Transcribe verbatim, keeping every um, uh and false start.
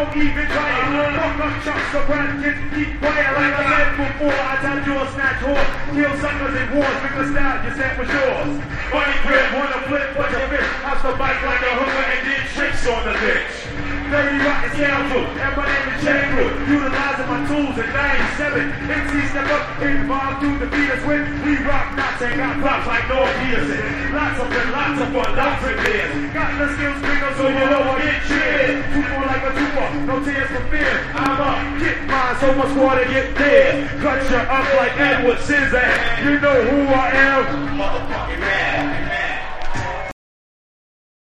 don't even try it. Fuck up chucks, the brand kids, keep quiet. Like I said before, I tell you a snatch horse. Kill suckers in wars, pick a style, you said was yours. Money grip, wanna flip, but your bitch. House the bike like a hooker and did tricks on the bitch. Very rotten scoundrel, and my name is Chamber. Utilizing my tools in ninety-seven. M C step up, involved through the beat us with. We rock knots and got props like North Peterson. Lots of fun, lots of fun, lots of beers. Got the skills, bigger, so you know I get cheered. Two more like a two-more, no tears for fear. I'm up, get mine, so much water get there. Cut you up like Edward Scissorhands. You know who I am. Motherfucking man.